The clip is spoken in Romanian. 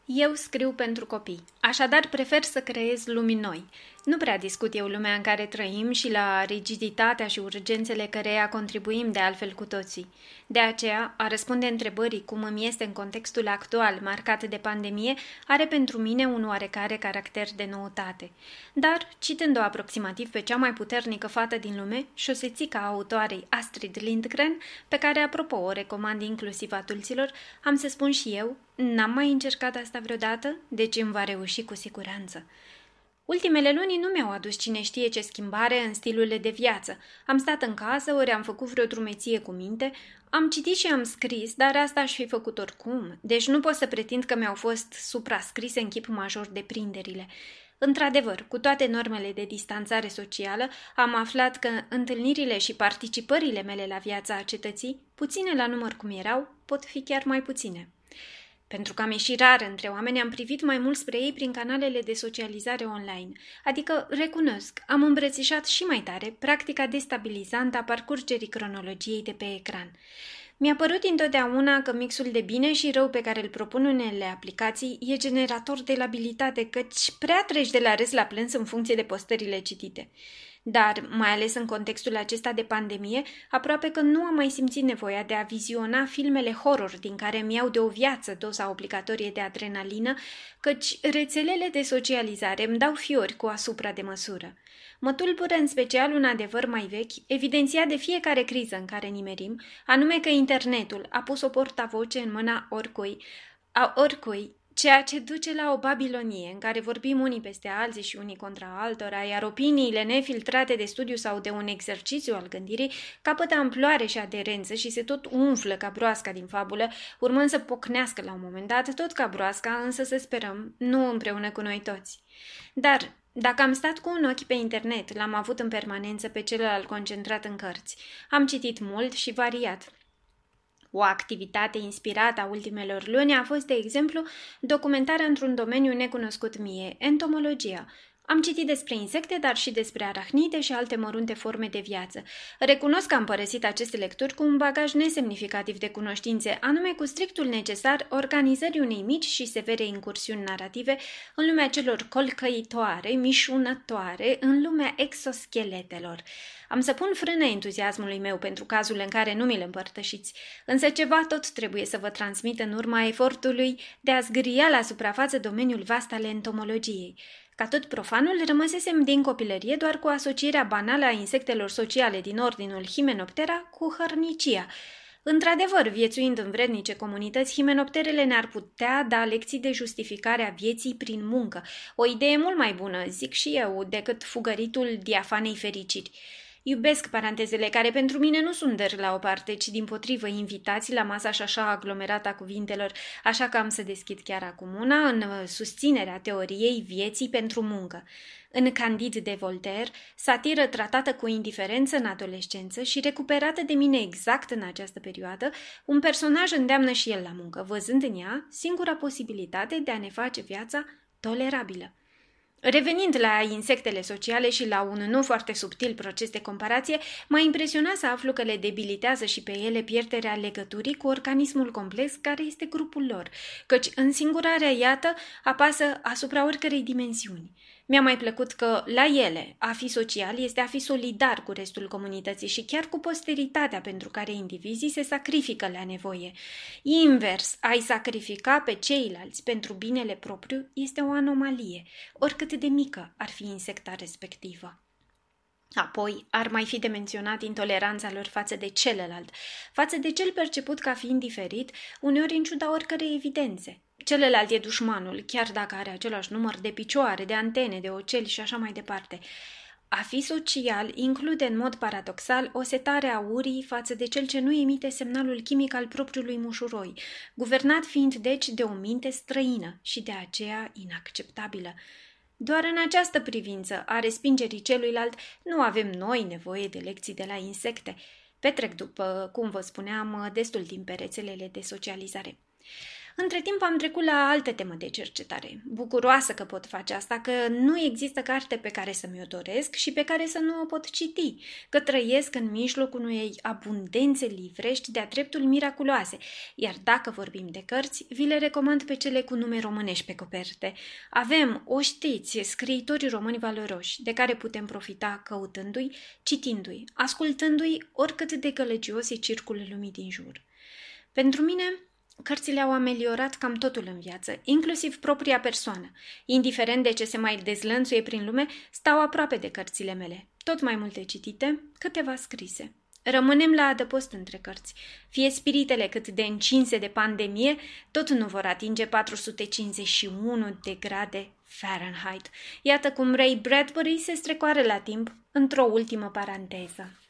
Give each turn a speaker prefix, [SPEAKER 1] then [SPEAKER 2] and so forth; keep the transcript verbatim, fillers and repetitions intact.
[SPEAKER 1] Eu scriu pentru copii, așadar prefer să creez lumi noi. Nu prea discut eu lumea în care trăim și la rigiditatea și urgențele căreia contribuim de altfel cu toții. De aceea, a răspunde întrebării cum îmi este în contextul actual marcat de pandemie are pentru mine un oarecare caracter de noutate. Dar, citând-o aproximativ pe cea mai puternică fată din lume, șosețica autoarei Astrid Lindgren, pe care, apropo, o recomand inclusiv adulților, am să spun și eu, n-am mai încercat asta vreodată, deci îmi va reuși cu siguranță. Ultimele luni nu mi-au adus cine știe ce schimbare în stilurile de viață. Am stat în casă, ori am făcut vreo drumeție cu minte, am citit și am scris, dar asta aș fi făcut oricum, deci nu pot să pretind că mi-au fost suprascrise în chip major deprinderile. Într-adevăr, cu toate normele de distanțare socială, am aflat că întâlnirile și participările mele la viața cetății, puține la număr cum erau, pot fi chiar mai puține. Pentru că am ieșit rar între oameni, am privit mai mult spre ei prin canalele de socializare online. Adică, recunosc, am îmbrățișat și mai tare practica destabilizantă a parcurgerii cronologiei de pe ecran. Mi-a părut întotdeauna că mixul de bine și rău pe care îl propun unele aplicații e generator de labilitate, căci prea treci de la râs la plâns în funcție de postările citite. Dar, mai ales în contextul acesta de pandemie, aproape că nu am mai simțit nevoia de a viziona filmele horror din care îmi iau de o viață doza obligatorie de adrenalină, căci rețelele de socializare îmi dau fiori cu asupra de măsură. Mă tulbură în special un adevăr mai vechi, evidențiat de fiecare criză în care nimerim, anume că internetul a pus o portavoce în mâna oricui, a oricui, ceea ce duce la o babilonie în care vorbim unii peste alții și unii contra altora, iar opiniile nefiltrate de studiu sau de un exercițiu al gândirii capătă amploare și aderență și se tot umflă ca broasca din fabulă, urmând să pocnească la un moment dat, tot ca broasca, însă să sperăm, nu împreună cu noi toți. Dar dacă am stat cu un ochi pe internet, l-am avut în permanență pe celălalt concentrat în cărți. Am citit mult și variat. O activitate inspirată a ultimelor luni a fost, de exemplu, documentarea într-un domeniu necunoscut mie, entomologia. Am citit despre insecte, dar și despre arahnide și alte mărunte forme de viață. Recunosc că am părăsit aceste lecturi cu un bagaj nesemnificativ de cunoștințe, anume cu strictul necesar organizării unei mici și severe incursiuni narrative în lumea celor colcăitoare, mișunătoare, în lumea exoscheletelor. Am să pun frână entuziasmului meu pentru cazul în care nu mi-l împărtășiți, însă ceva tot trebuie să vă transmit în urma efortului de a zgâria la suprafață domeniul vast al entomologiei. Ca tot profanul, rămăsesem din copilărie doar cu asocierea banală a insectelor sociale din ordinul Hymenoptera cu hărnicia. Într-adevăr, viețuind în vrednice comunități, himenopterele ne-ar putea da lecții de justificare a vieții prin muncă. O idee mult mai bună, zic și eu, decât fugăritul diafanei fericiri. Iubesc parantezele care pentru mine nu sunt dări la o parte, ci dimpotrivă invitații la masa și așa aglomerată a cuvintelor, așa că am să deschid chiar acum una în susținerea teoriei vieții pentru muncă. În Candide de Voltaire, satiră tratată cu indiferență în adolescență și recuperată de mine exact în această perioadă, un personaj îndeamnă și el la muncă, văzând în ea singura posibilitate de a ne face viața tolerabilă. Revenind la insectele sociale și la un nu foarte subtil proces de comparație, m-a impresionat să aflu că le debilitează și pe ele pierderea legăturii cu organismul complex care este grupul lor, căci însingurarea, iată, apasă asupra oricărei dimensiuni. Mi-a mai plăcut că, la ele, a fi social este a fi solidar cu restul comunității și chiar cu posteritatea pentru care indivizii se sacrifică la nevoie. Invers, ai sacrifica pe ceilalți pentru binele propriu este o anomalie, oricât de mică ar fi insecta respectivă. Apoi, ar mai fi de menționat intoleranța lor față de celălalt, față de cel perceput ca fiind diferit, uneori în ciuda oricărei evidențe. Celălalt e dușmanul, chiar dacă are același număr de picioare, de antene, de oceli și așa mai departe. A fi social include în mod paradoxal o setare a urii față de cel ce nu emite semnalul chimic al propriului mușuroi, guvernat fiind deci de o minte străină și de aceea inacceptabilă. Doar în această privință a respingerii celuilalt nu avem noi nevoie de lecții de la insecte. Petrec, după cum vă spuneam, destul timp pe rețelele de socializare. Între timp am trecut la alte teme de cercetare. Bucuroasă că pot face asta, că nu există carte pe care să mi-o doresc și pe care să nu o pot citi, că trăiesc în mijlocul unei abundențe livrești de-a dreptul miraculoase, iar dacă vorbim de cărți, vi le recomand pe cele cu nume românești pe coperte. Avem, o știți, scriitori români valoroși, de care putem profita căutându-i, citindu-i, ascultându-i, oricât de gălăgios e circulul lumii din jur. Pentru mine, cărțile au ameliorat cam totul în viață, inclusiv propria persoană. Indiferent de ce se mai dezlănțuie prin lume, stau aproape de cărțile mele. Tot mai multe citite, câteva scrise. Rămânem la adăpost între cărți. Fie spiritele cât de încinse de pandemie, tot nu vor atinge patru sute cincizeci și unu de grade Fahrenheit. Iată cum Ray Bradbury se strecoară la timp într-o ultimă paranteză.